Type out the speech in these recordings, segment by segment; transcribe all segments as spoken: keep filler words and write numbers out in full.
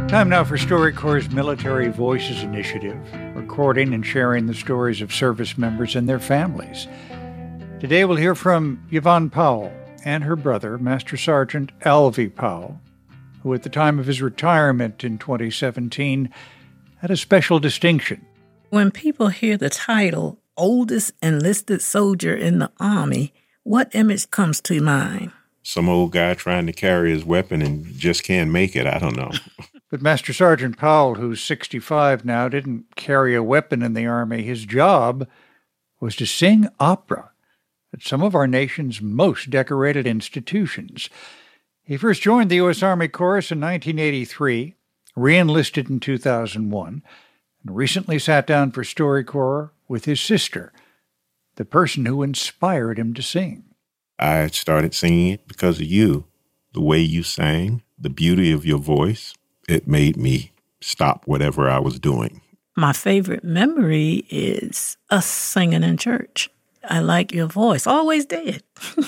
Time now for StoryCorps' Military Voices Initiative, recording and sharing the stories of service members and their families. Today we'll hear from Yvonne Powell and her brother, Master Sergeant Alvy Powell, who at the time of his retirement in twenty seventeen had a special distinction. When people hear the title, Oldest Enlisted Soldier in the Army, what image comes to mind? Some old guy trying to carry his weapon and just can't make it. I don't know. But Master Sergeant Powell, who's sixty-five now, didn't carry a weapon in the Army. His job was to sing opera at some of our nation's most decorated institutions. He first joined the U S Army Chorus in nineteen eighty-three, re-enlisted in two thousand one, and recently sat down for StoryCorps with his sister, the person who inspired him to sing. I started singing it because of you, the way you sang, the beauty of your voice. It made me stop whatever I was doing. My favorite memory is us singing in church. I like your voice, always did.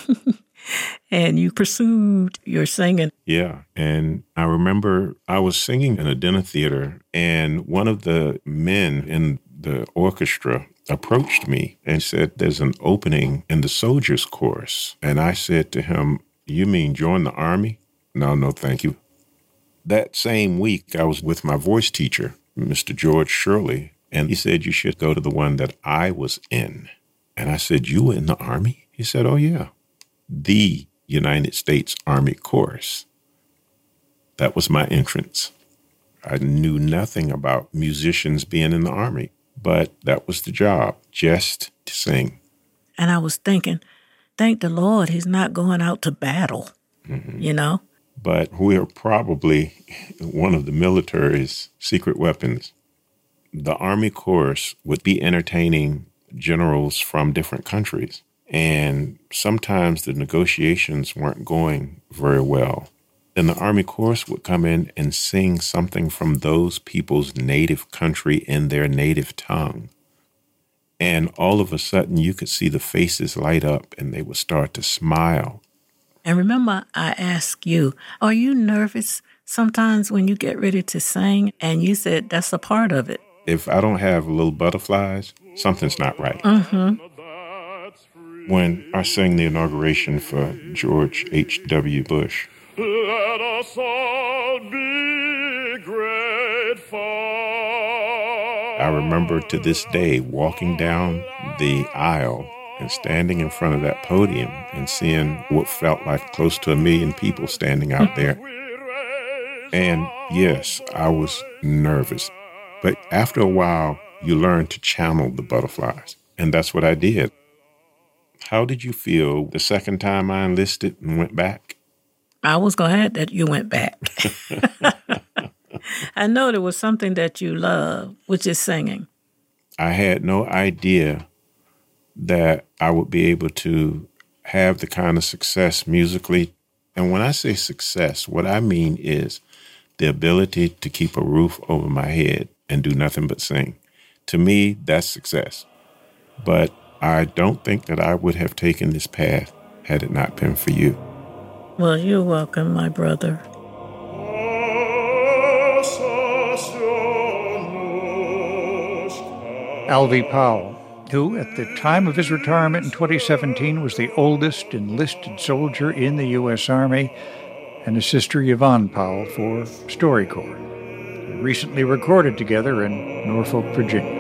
And you pursued your singing. Yeah, and I remember I was singing in a dinner theater, and one of the men in the orchestra approached me and said, there's an opening in the soldiers' chorus. And I said to him, you mean join the Army? No, no, thank you. That same week, I was with my voice teacher, Mister George Shirley, and he said, you should go to the one that I was in. And I said, you were in the Army? He said, oh, yeah, the United States Army Chorus. That was my entrance. I knew nothing about musicians being in the Army, but that was the job, just to sing. And I was thinking, thank the Lord he's not going out to battle, mm-hmm. you know? But we are probably one of the military's secret weapons. The Army Chorus would be entertaining generals from different countries. And sometimes the negotiations weren't going very well. Then the Army Chorus would come in and sing something from those people's native country in their native tongue. And all of a sudden you could see the faces light up and they would start to smile. And remember, I asked you, are you nervous sometimes when you get ready to sing? And you said that's a part of it. If I don't have little butterflies, something's not right. Mm-hmm. When I sang the inauguration for George H W Bush, let us all be grateful. I remember to this day walking down the aisle and standing in front of that podium and seeing what felt like close to a million people standing out there. And yes, I was nervous. But after a while, you learn to channel the butterflies. And that's what I did. How did you feel the second time I enlisted and went back? I was glad that you went back. I know there was something that you love, which is singing. I had no idea that I would be able to have the kind of success musically. And when I say success, what I mean is the ability to keep a roof over my head and do nothing but sing. To me, that's success. But I don't think that I would have taken this path had it not been for you. Well, you're welcome, my brother. Alvy Powell, who at the time of his retirement in twenty seventeen was the oldest enlisted soldier in the U S Army, and his sister Yvonne Powell for StoryCorps, recently recorded together in Norfolk, Virginia.